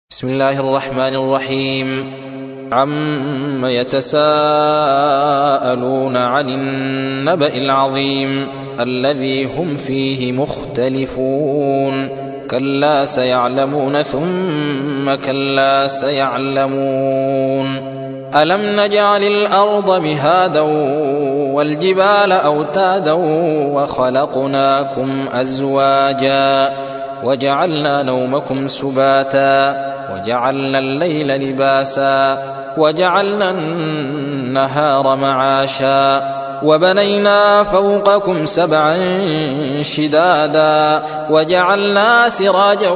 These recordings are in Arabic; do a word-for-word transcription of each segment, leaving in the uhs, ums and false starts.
بسم الله الرحمن الرحيم. عم يتساءلون عن النبأ العظيم الذي هم فيه مختلفون كلا سيعلمون ثم كلا سيعلمون ألم نجعل الأرض مهادا والجبال أوتادا وخلقناكم أزواجا وجعلنا نومكم سباتا وجعلنا الليل لباسا وجعلنا النهار معاشا وبنينا فوقكم سبعا شدادا وجعلنا سراجا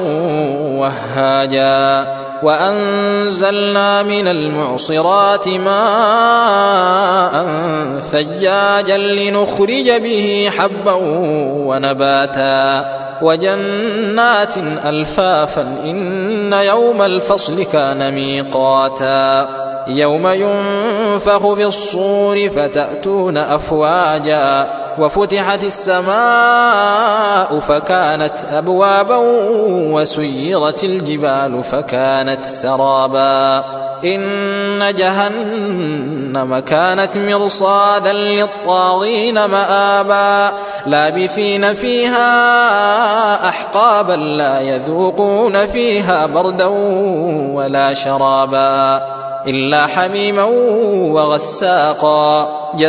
وهاجا وأنزلنا من المعصرات ماء ثجاجا لنخرج به حبا ونباتا وجنات ألفافا إن يوم الفصل كان ميقاتا يوم ينفخ في الصور فتأتون أفواجا وفتحت السماء فكانت أبوابا وسيرت الجبال فكانت سرابا إن جهنم كانت مرصادا للطاغين مآبا لابثين فيها أحقابا لا يذوقون فيها بردا ولا شرابا إلا حميما وغساقا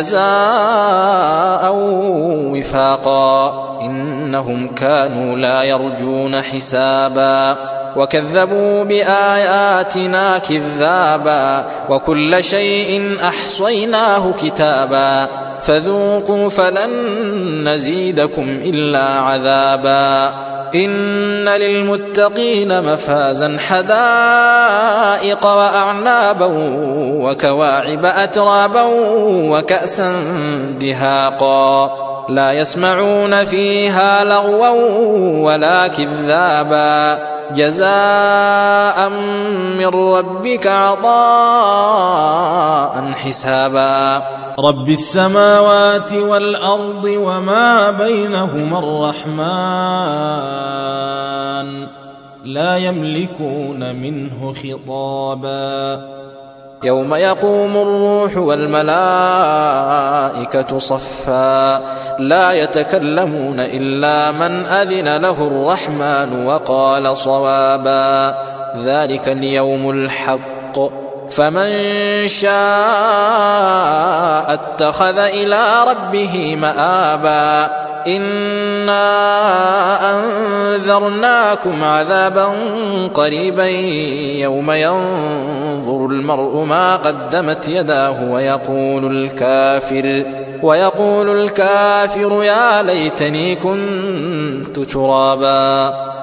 جزاء وفاقا إنهم كانوا لا يرجون حسابا وكذبوا بآياتنا كذابا وكل شيء أحصيناه كتابا فذوقوا فلن نزيدكم إلا عذابا إن للمتقين مفازا حدائق وأعنابا وكواعب أترابا وكأسا دهاقا لا يسمعون فيها لغوا ولا كذابا جزاء من ربك عطاء حسابا رب السماوات والأرض وما بينهما الرحمن لا يملكون منه خطابا يوم يقوم الروح والملائكة صفا لا يتكلمون إلا من أذن له الرحمن وقال صوابا ذلك اليوم الحق فمن شاء اتخذ إلى ربه مآبا إنا أنذرناكم عذابا قريبا يوم ينظر المرء ما قدمت يداه ويقول الكافر ويقول الكافر يا ليتني كنت ترابا.